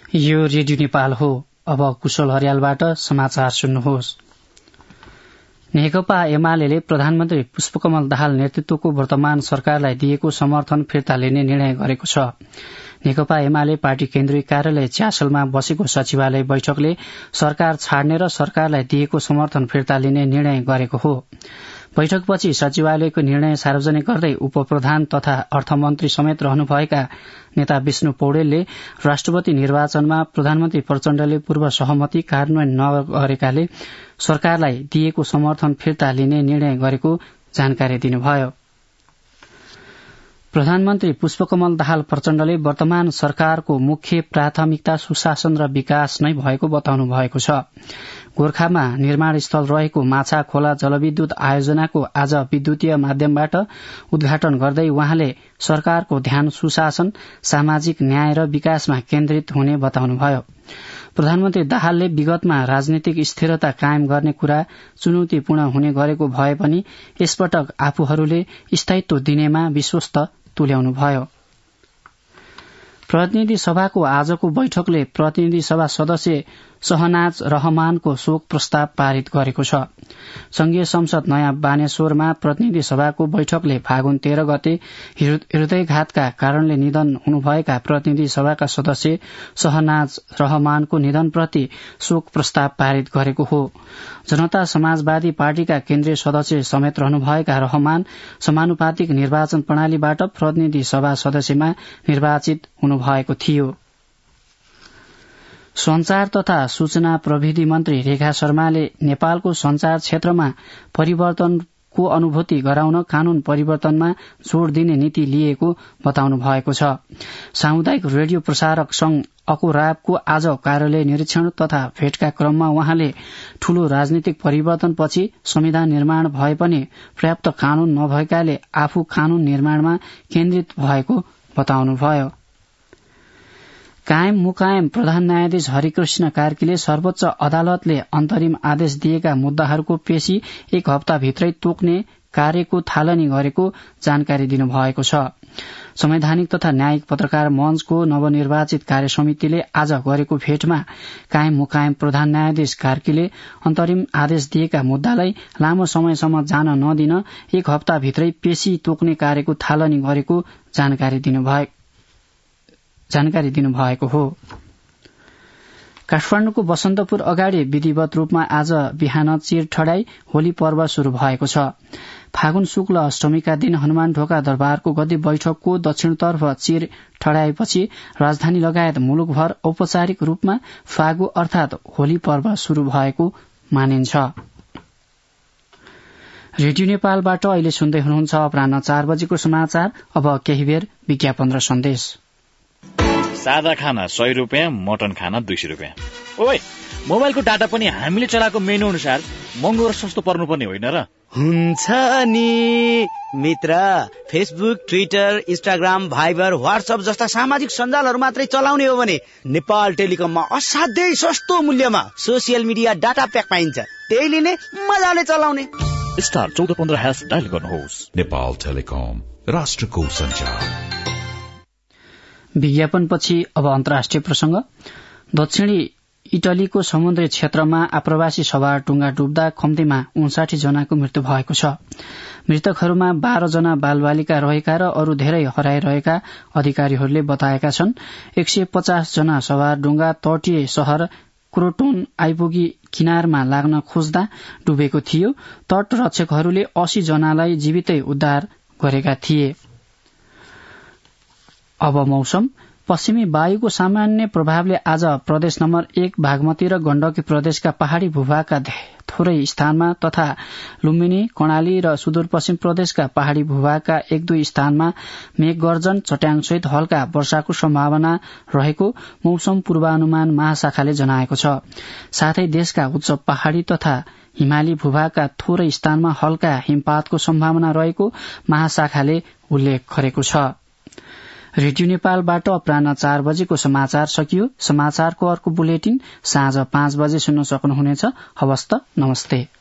यो रेडियो नेपाल हो। अब कुशल हरियालबाट समाचार सुन्नुहोस्। नेकपा एमाले प्रधानमन्त्री पुष्पकमल दाहाल नेतृत्वको वर्तमान सरकारलाई दिएको समर्थन फिर्ता लिने निर्णय गरेको छ। नेकपा एमाले पार्टी केन्द्रीय कार्यालय च्यासलमा बसेको सचिवालय बैठकले सरकार छाड्ने र सरकारलाई दिएको समर्थन फिर्ता लिने निर्णय गरेको हो। बैठकपछि सचिवालयको निर्णय सार्वजनिक गर्दै उपप्रधान तथा अर्थमन्त्री समेत रहनुभएका नेता विष्णु पौडेलले राष्ट्रपति निर्वाचनमा प्रधानमन्त्री प्रचण्डले पूर्व सहमति कार्यान्वयन नगरेकाले सरकारलाई दिएको समर्थन फिर्ता लिने निर्णय गरेको जानकारी दिनुभयो। प्रधानमन्त्री पुष्पकमल दाहाल प्रचण्डले वर्तमान सरकारको मुख्य प्राथमिकता सुशासन र विकास नै भएको बताउनु भएको छ। गोर्खामा निर्माण स्थल रहेको माछा खोला जलविद्युत आयोजनाको आज विद्युतीय माध्यमबाट उद्घाटन गर्दै उहाँले सरकारको ध्यान सुशासन, सामाजिक न्याय र विकासमा केन्द्रित हुने बताउनुभयो। प्रधानमन्त्री दाहालले विगतमा राजनीतिक स्थिरता कायम गर्ने कुरा चुनौतीपूर्ण हुने गरेको भए पनि यसपटक आफूहरूले स्थायित्व दिनेमा विश्वस्त तुल्याउनुभयो। प्रतिनिधि सभाको आजको बैठकले प्रतिनिधि सभा सदस्य शहनाज रहमानको शोक प्रस्ताव पारित गरेको छ। संघीय संसद नयाँ बानेश्वरमा प्रतिनिधि सभाको बैठकले फागुन 13 गते हृदयघातका कारणले निधन हुनुभएका प्रतिनिधि सभाका सदस्य शहनाज रहमानको निधनप्रति शोक प्रस्ताव पारित गरेको हो। जनता समाजवादी पार्टीका केन्द्रीय सदस्य समेत रहनुभएका रहमान समानुपातिक निर्वाचन प्रणालीबाट प्रतिनिधि सभा सदस्यमा निर्वाचित हुनुभएको थियो। संचार तथा सूचना प्रविधि मन्त्री रेखा शर्माले नेपालको संचार क्षेत्रमा परिवर्तनको अनुभूति गराउन कानून परिवर्तनमा जोड़ दिने नीति लिएको बताउनु भएको छ। सामुदायिक रेडियो प्रसारक संघ अकोराबको आज कार्यालय निरीक्षण तथा भेटका क्रममा उहाँले ठूलो राजनीतिक परिवर्तनपछि संविधान निर्माण भए पनि पर्याप्त कानून नभएकाले आफू कानून निर्माणमा केन्द्रित भएको बताउनुभयो। कायम मुकायम प्रधान न्यायाधीश हरिकृष्ण कार्कीले सर्वोच्च अदालतले अन्तरिम आदेश दिएका मुद्दाहरूको पेशी 1 हप्ताभित्रै तोक्ने कार्यको थालनी गरेको जानकारी दिनुभएको छ। संवैधानिक तथा न्यायिक पत्रकार मञ्चको नवनिर्वाचित कार्य समितिले आज गरेको भेटमा कायम मुकायम प्रधान न्यायाधीश कार्कीले अन्तरिम आदेश दिएका मुद्दालाई लामो समयसम्म जान नदिन 1 हप्ताभित्रै पेशी तोक्ने कार्यको थालनी गरेको जानकारी दिनुभएको हो। काठमाडौँको बसन्तपुर अगाडि विधिवत रूपमा आज बिहान चिर ठडाई होली पर्व शुरू भएको छ। फागुन शुक्ल अष्टमीका दिन हनुमान ढोका दरबारको गद्दी बैठकको दक्षिणतर्फ चिर ठडाएपछि राजधानी लगायत मुलुकभर औपचारिक रूपमा फागु अर्थात होली पर्व शुरू भएको मानिन्छ। रेडियो नेपालबाट अहिले सुन्दै हुनुहुन्छ अपराह्न 4 बजेको समाचार। अब केही बेर विज्ञापन र सन्देश। सादा खाना 100 रुपियाँ, मटन खाना 200 रुपियाँ। ओइ, मोबाइलको डाटा पनि हामीले चलाएको मेनु अनुसार महँगो र सस्तो पर्नुपर्ने होइन र? हुन्छ नि मित्र, Facebook, Twitter, Instagram, Viber, WhatsApp जस्ता सामाजिक सञ्जालहरू मात्रै चलाउने हो भने नेपाल टेलिकममा असाध्यै सस्तो मूल्यमा सोसियल मिडिया डाटा प्याक पाइन्छ। त्यही लिने, मजाले चलाउने। स्टार 1415# डायल गर्नुहोस्। नेपाल टेलिकम, राष्ट्रको सञ्चार। विज्ञापनपछि अब अन्तर्राष्ट्रिय प्रसंग। दक्षिणी इटलीको समुद्री क्षेत्रमा आप्रवासी सवार डुङ्गा डुब्दा कम्तीमा 59 जनाको मृत्यु भएको छ। मृतकहरूमा 12 जना बालबालिका रहेका र अरू धेरै हराइरहेका अधिकारीहरूले बताएका छन्। 150 जना सवार डुङ्गा तटीय शहर क्रोटोन आइपुगी किनारमा लाग्न खोज्दा डुबेको थियो। तट रक्षकहरूले 80 जनालाई जीवितै उद्धार गरेका थिए। अब मौसम। पश्चिमी वायुको सामान्य प्रभावले आज प्रदेश नम्बर 1 बागमती र गण्डकी प्रदेशका पहाड़ी भूभागका थोरै स्थानमा तथा लुम्बिनी, कर्णाली र सुदूरपश्चिम प्रदेशका पहाड़ी भूभागका 1-2 स्थानमा मेघगर्जन, चट्याङसहित हल्का वर्षाको सम्भावना रहेको मौसम पूर्वानुमान महाशाखाले जनाएको छ। साथै देशका उच्च पहाड़ी तथा हिमाली भूभागका थोरै स्थानमा हल्का हिमपातको सम्भावना रहेको महाशाखाले उल्लेख गरेको छ। रेडियो नेपालबाट अपराह्न 4 बजेको समाचार सकियो। समाचारको अर्को बुलेटिन साँझ 5 बजे सुन्न सक्नुहुनेछ। हवस् त, नमस्ते।